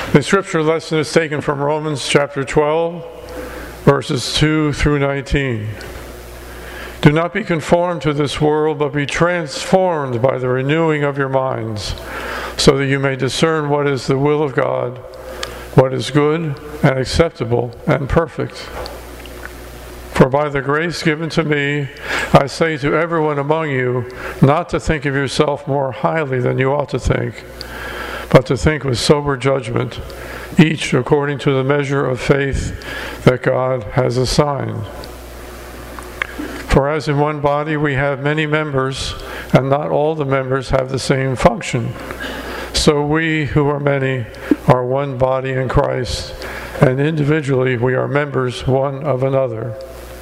The scripture lesson is taken from Romans chapter 12, verses 2 through 19. Do not be conformed to this world, but be transformed by the renewing of your minds, so that you may discern what is the will of God, what is good and acceptable and perfect. For by the grace given to me, I say to everyone among you, not to think of yourself more highly than you ought to think, but to think with sober judgment, each according to the measure of faith that God has assigned. For as in one body we have many members, and not all the members have the same function, so we who are many are one body in Christ, and individually we are members one of another.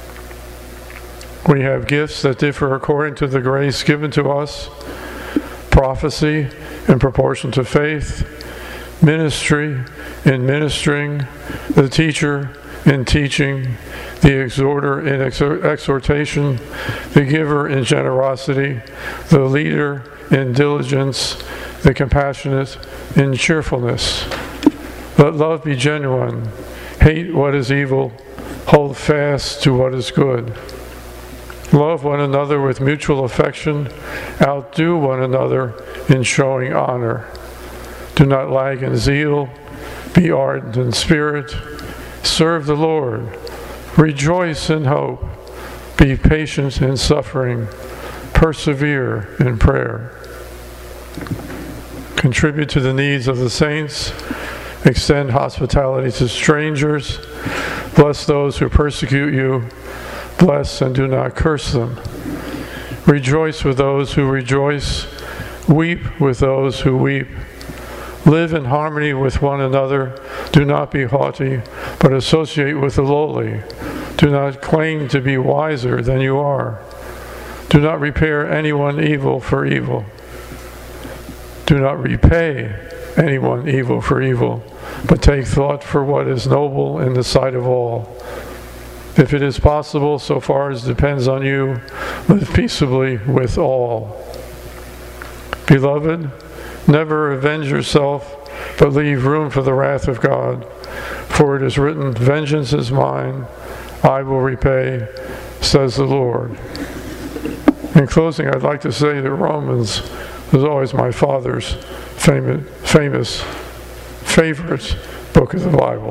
We have gifts that differ according to the grace given to us: prophecy in proportion to faith, ministry in ministering, the teacher in teaching, the exhorter in exhortation, the giver in generosity, the leader in diligence, the compassionate in cheerfulness. Let love be genuine. Hate what is evil. Hold fast to what is good. Love one another with mutual affection. Outdo one another in showing honor. Do not lag in zeal. Be ardent in spirit. Serve the Lord. Rejoice in hope. Be patient in suffering. Persevere in prayer. Contribute to the needs of the saints. Extend hospitality to strangers. Bless those who persecute you. Bless and do not curse them. Rejoice with those who rejoice. Weep with those who weep. Live in harmony with one another. Do not be haughty, but associate with the lowly. Do not claim to be wiser than you are. Do not repay anyone evil for evil. Do not repay anyone evil for evil, but take thought for what is noble in the sight of all. If it is possible, so far as depends on you, live peaceably with all. Beloved, never avenge yourself, but leave room for the wrath of God. For it is written, "Vengeance is mine, I will repay, says the Lord." In closing, I'd like to say that Romans was always my father's famous favorite book of the Bible.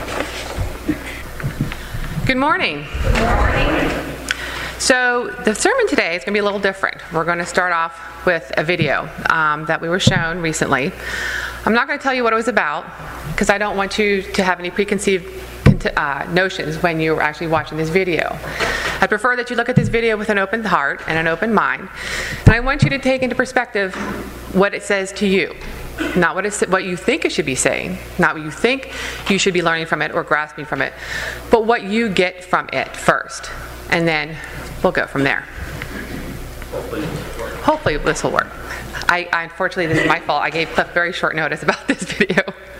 Good morning. Good morning. So the sermon today is going to be a little different. We're going to start off with a video that we were shown recently. I'm not going to tell you what it was about because I don't want you to have any preconceived notions when you're actually watching this video. I prefer that you look at this video with an open heart and an open mind. And I want you to take into perspective what it says to you. Not what you think it should be saying, not what you think you should be learning from it or grasping from it, but what you get from it first. And then we'll go from there. Hopefully this will work. I unfortunately, this is my fault. I gave Cliff very short notice about this video.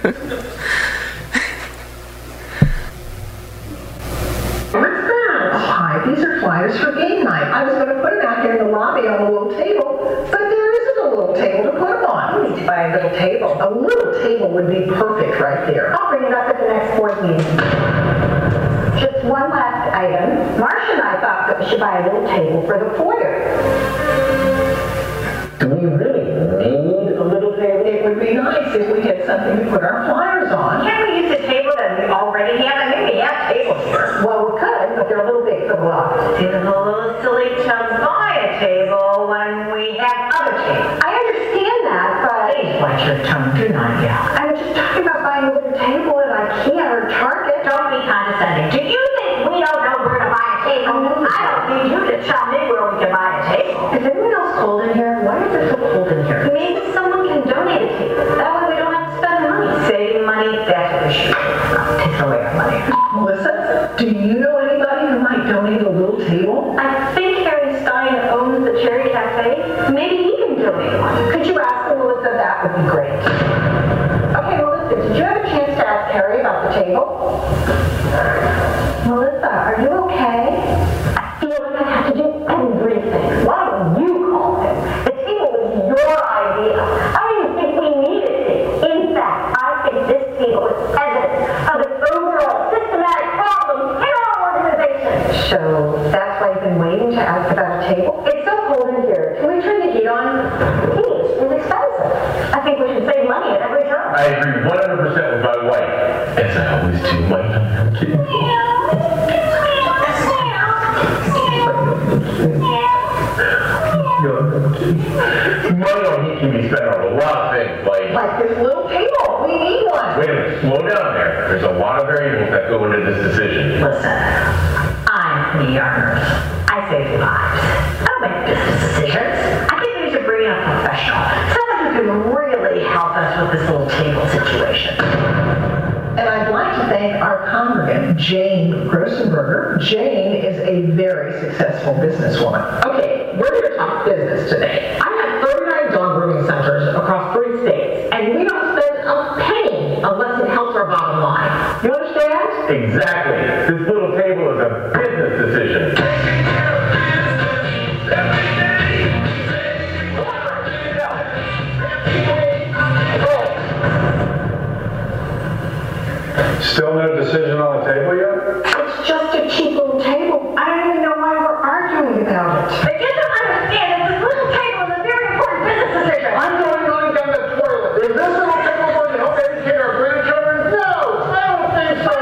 Hi, these are flyers for game night. I was going to put them out here in the lobby on a little table, but there isn't a little table to put them on. We need to buy a little table. A little table would be perfect right there. I'll bring it up at the next board meeting. Just one last item. Marcia and I thought that we should buy a little table for the foyer. Do we really need a little table? It would be nice if we had something to put our flyers on. Can't we use the table that we already have? I mean, we have tables here. Well, we could, but they're a little big for the office. It's a little silly to buy a table when we have other tables. I understand that, but... Please watch your tongue. Do not yell. I was just talking about buying a little table at IKEA or Target. Don't be condescending. Do you think we don't know where to buy a table? I don't need you to tell me where we can buy a table. Is anyone else cold in here? Why is it so cold in here? Maybe someone can donate a table. That way we don't have to spend money. Saving money, that's what we should do. Take away our money. Melissa, do you know anybody who might donate a little table? I think Harry Stein owns the Cherry Cafe. Maybe he can donate one. Could you ask Melissa? That would be great. Okay, Melissa, did you have a chance to ask Harry about the table? Melissa, are you okay? I feel like I have to do everything. Why don't you call him? The table was your idea. I didn't think we needed it. In fact, I think this table I agree 100% with my wife. As I always do, Mike. I'm kidding. Money can be spent on a lot of things, Like this little table. We need one. Wait a minute, slow down there. There's a lot of variables that go into this decision. Listen, I'm the ER nurse. I save lives. I don't make business decisions. I think we should bring in a professional. Someone who can really help us with this little table situation. And I'd like to thank our congregant, Jane Grossenberger. Jane is a very successful businesswoman. Okay, we're here to talk business today. I have 39 dog grooming centers across 3 states, and we don't spend a penny unless it helps our bottom line. You understand? Exactly. This little table is a business decision. Still no decision on the table yet? It's just a cheap little table. I don't even know why we're arguing about it. But you don't understand that this little table is a very important business decision. I'm going on down the toilet. Is this little table going to help educate our grandchildren? No, I don't think so.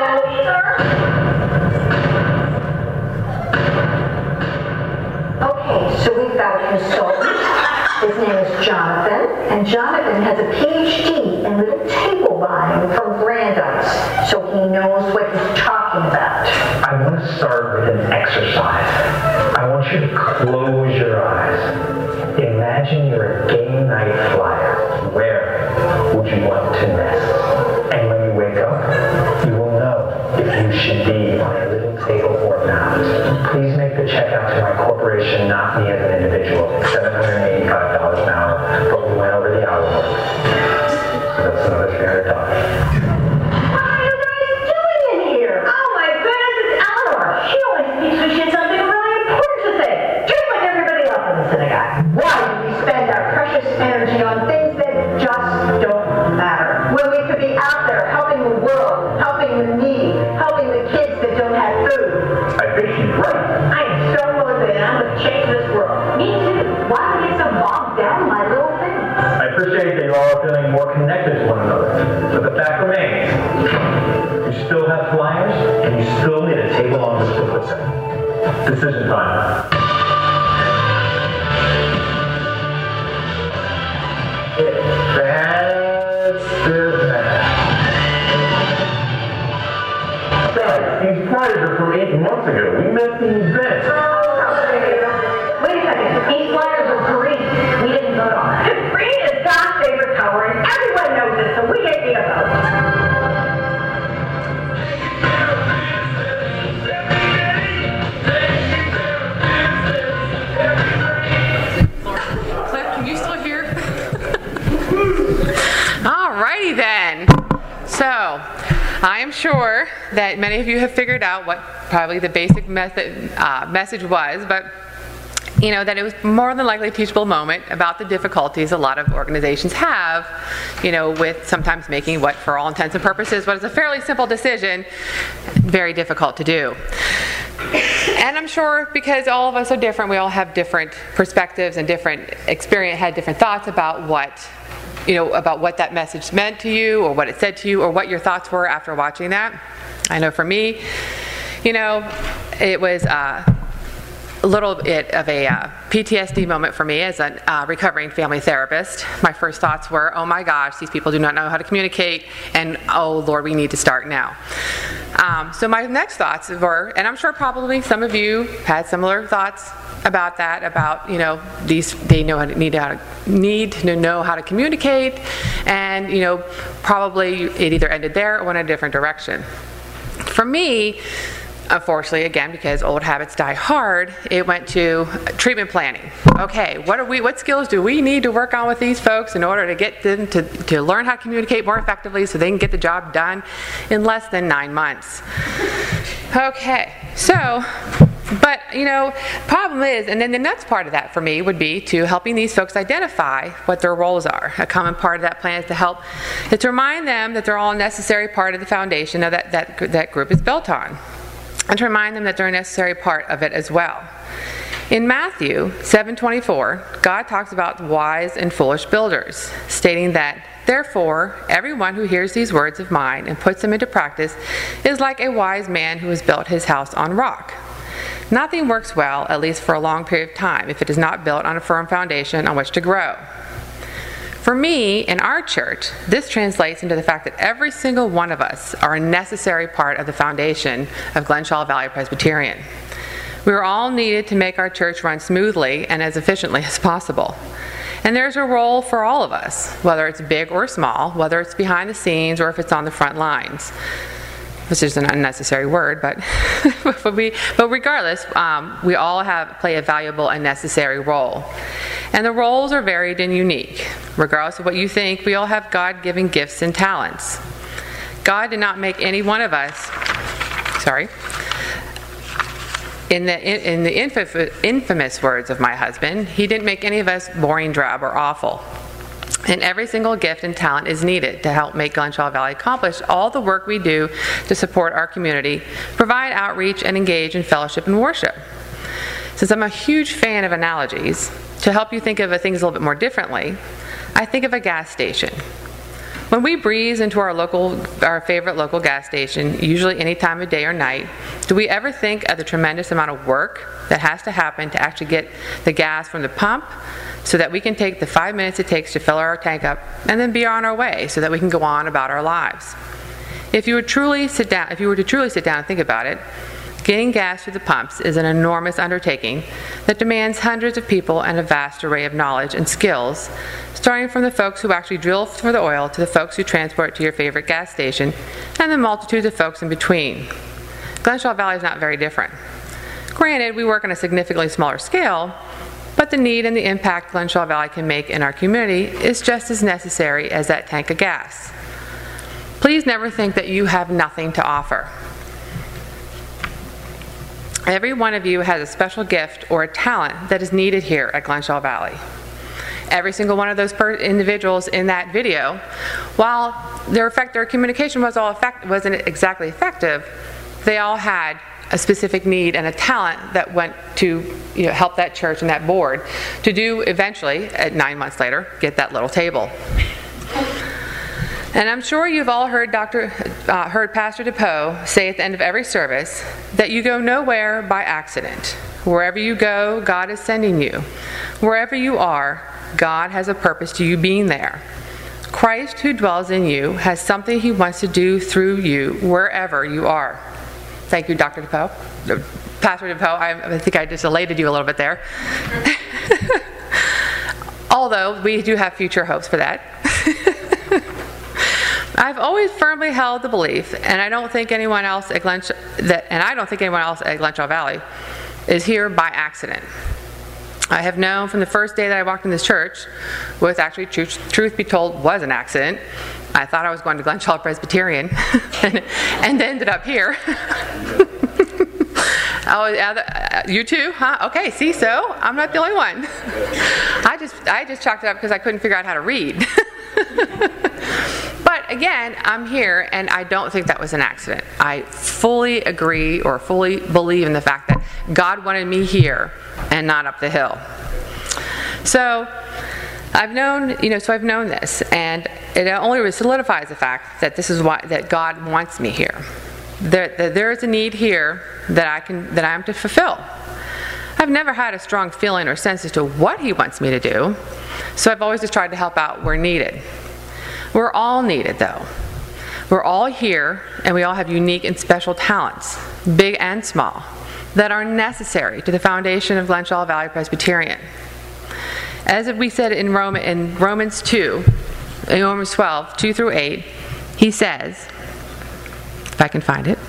Okay, so we've got a consultant. His name is Jonathan, and Jonathan has a PhD in little table buying from Brandeis, so he knows what he's talking about. I want to start with an exercise. I want you to close your eyes. Imagine you're a game night flyer. Where would you want to nest? And when you wake up, you will know if you should be on a little table or not. Please make the check out to my corporation, not me as an individual. $785 an hour, but we went over the hour mark. So that's another $300. What are you guys doing in here? Oh my goodness, it's Eleanor. She always speaks when she has something really important to say, just like everybody else in the synagogue. Why do we spend our precious energy on things that just don't matter? When we could be out there helping the world, helping the needy, helping the kids that don't have food. I think she's right. I am so motivated. I'm going to change this world. Me too. Why do we get so bogged down in my little things? I appreciate that you all are feeling more connected to one another, but the fact remains, you still have flyers, and you still need a table on which to put them. Decision time. These flyers are from 8 months ago. We missed the event. Wait a second. These flyers are green. We didn't vote on it. Green is God's favorite color, and everyone knows it, so we get a vote. Cliff, can you still hear? Alrighty then. So, I am sure that many of you have figured out what probably the basic message was, but that it was more than likely a teachable moment about the difficulties a lot of organizations have, with sometimes making what, for all intents and purposes, what is a fairly simple decision, very difficult to do. And I'm sure because all of us are different, we all have different perspectives and different experience, had different thoughts about what that message meant to you, or what it said to you, or what your thoughts were after watching that. I know for me, it was a little bit of a PTSD moment for me as a recovering family therapist. My first thoughts were, oh my gosh, these people do not know how to communicate, and oh Lord, we need to start now. So my next thoughts were, and I'm sure probably some of you had similar thoughts about that, about they need to know how to communicate, and probably it either ended there or went in a different direction. For me, unfortunately, again, because old habits die hard, it went to treatment planning. Okay, what skills do we need to work on with these folks in order to get them to learn how to communicate more effectively so they can get the job done in less than 9 months? Okay, so, but, problem is, and then the next part of that for me would be to helping these folks identify what their roles are. A common part of that plan is to remind them that they're all a necessary part of the foundation of that group is built on, and to remind them that they're a necessary part of it as well. In Matthew 7:24, God talks about wise and foolish builders, stating that Therefore, everyone who hears these words of mine and puts them into practice is like a wise man who has built his house on rock. Nothing works well, at least for a long period of time, if it is not built on a firm foundation on which to grow. For me, in our church, this translates into the fact that every single one of us are a necessary part of the foundation of Glenshaw Valley Presbyterian. We are all needed to make our church run smoothly and as efficiently as possible. And there's a role for all of us, whether it's big or small, whether it's behind the scenes or if it's on the front lines. Which is an unnecessary word, but regardless, we all play a valuable and necessary role. And the roles are varied and unique. Regardless of what you think, we all have God-given gifts and talents. God did not make any one of us, in the infamous words of my husband, he didn't make any of us boring, drab, or awful. And every single gift and talent is needed to help make Glenshaw Valley accomplish all the work we do to support our community, provide outreach, and engage in fellowship and worship. Since I'm a huge fan of analogies, to help you think of things a little bit more differently, I think of a gas station. When we breeze into our favorite local gas station, usually any time of day or night, do we ever think of the tremendous amount of work that has to happen to actually get the gas from the pump so that we can take the 5 minutes it takes to fill our tank up and then be on our way so that we can go on about our lives? If you were to truly sit down and think about it, getting gas through the pumps is an enormous undertaking that demands hundreds of people and a vast array of knowledge and skills, starting from the folks who actually drill for the oil to the folks who transport it to your favorite gas station, and the multitudes of folks in between. Glenshaw Valley is not very different. Granted, we work on a significantly smaller scale, but the need and the impact Glenshaw Valley can make in our community is just as necessary as that tank of gas. Please never think that you have nothing to offer. Every one of you has a special gift or a talent that is needed here at Glenshaw Valley. Every single one of those individuals in that video, while their communication wasn't exactly effective, they all had a specific need and a talent that went to help that church and that board to do eventually, 9 months later, get that little table. And I'm sure you've all heard Pastor DePoe say at the end of every service that you go nowhere by accident. Wherever you go, God is sending you. Wherever you are, God has a purpose to you being there. Christ who dwells in you has something he wants to do through you wherever you are. Thank you, Dr. DePoe. Pastor DePoe, I think I just elated you a little bit there. Although we do have future hopes for that. I've always firmly held the belief, and I don't think anyone else at Glenshaw Valley is here by accident. I have known from the first day that I walked in this church, which actually, truth be told, was an accident. I thought I was going to Glenshaw Presbyterian and ended up here. You too, huh? Okay, see, so I'm not the only one. I just chalked it up because I couldn't figure out how to read. But again, I'm here, and I don't think that was an accident. I fully agree or fully believe in the fact that God wanted me here and not up the hill. So I've known this, and it only solidifies the fact that this is that God wants me here. There is a need here that I am to fulfill. I've never had a strong feeling or sense as to what he wants me to do, so I've always just tried to help out where needed. We're all needed, though. We're all here, and we all have unique and special talents, big and small, that are necessary to the foundation of Glenshaw Valley Presbyterian. As we said in Romans 12, 2 through 8, he says, if I can find it,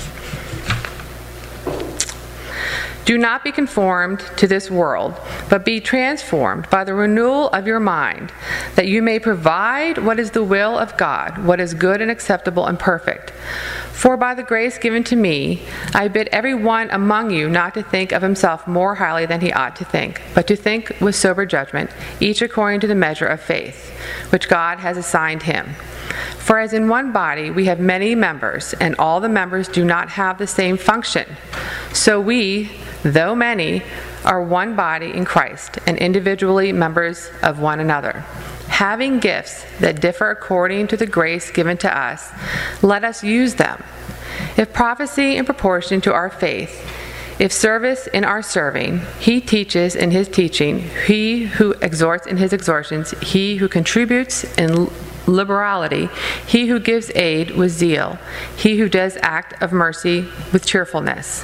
"Do not be conformed to this world, but be transformed by the renewal of your mind, that you may provide what is the will of God, what is good and acceptable and perfect. For by the grace given to me, I bid every one among you not to think of himself more highly than he ought to think, but to think with sober judgment, each according to the measure of faith, which God has assigned him. For as in one body we have many members, and all the members do not have the same function, so we, though many, are one body in Christ, and individually members of one another. having gifts that differ according to the grace given to us, let us use them. If prophecy in proportion to our faith, if service in our serving, he teaches in his teaching, he who exhorts in his exhortations, he who contributes in liberality, he who gives aid with zeal, he who does act of mercy with cheerfulness.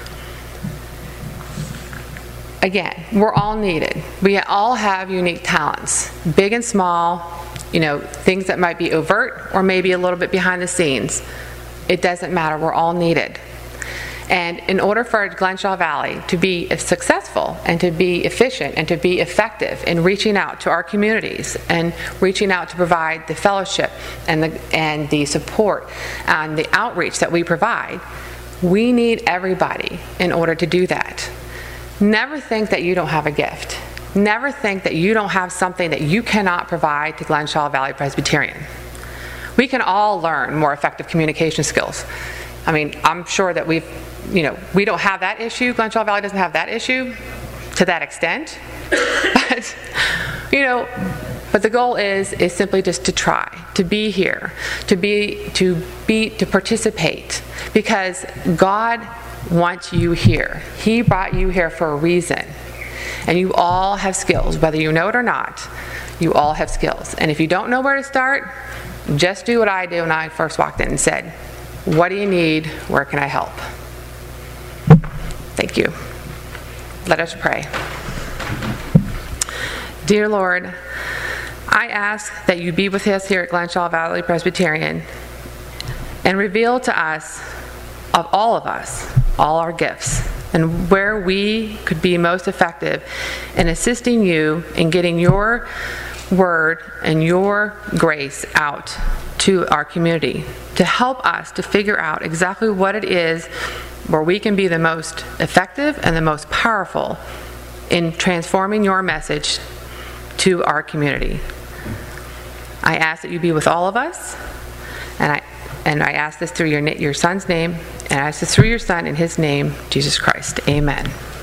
Again, we're all needed. We all have unique talents, big and small, things that might be overt or maybe a little bit behind the scenes. It doesn't matter. We're all needed. And in order for Glenshaw Valley to be successful and to be efficient and to be effective in reaching out to our communities and reaching out to provide the fellowship and the support and the outreach that we provide, we need everybody in order to do that. Never think that you don't have a gift. Never think that you don't have something that you cannot provide to Glenshaw Valley Presbyterian. We can all learn more effective communication skills. I'm sure that we don't have that issue. Glenshaw Valley doesn't have that issue to that extent. But the goal is simply just to try, to be here, to participate, because God wants you here. He brought you here for a reason. And you all have skills, whether you know it or not. You all have skills. And if you don't know where to start, just do what I did when I first walked in and said, "What do you need? Where can I help?" Thank you. Let us pray. Dear Lord, I ask that you be with us here at Glenshaw Valley Presbyterian and reveal to us, all of us, all our gifts and where we could be most effective in assisting you in getting your word and your grace out to our community, to help us to figure out exactly what it is where we can be the most effective and the most powerful in transforming your message to our community. I ask that you be with all of us, and I ask this through your Son's name, and I ask this through your Son in his name, Jesus Christ. Amen.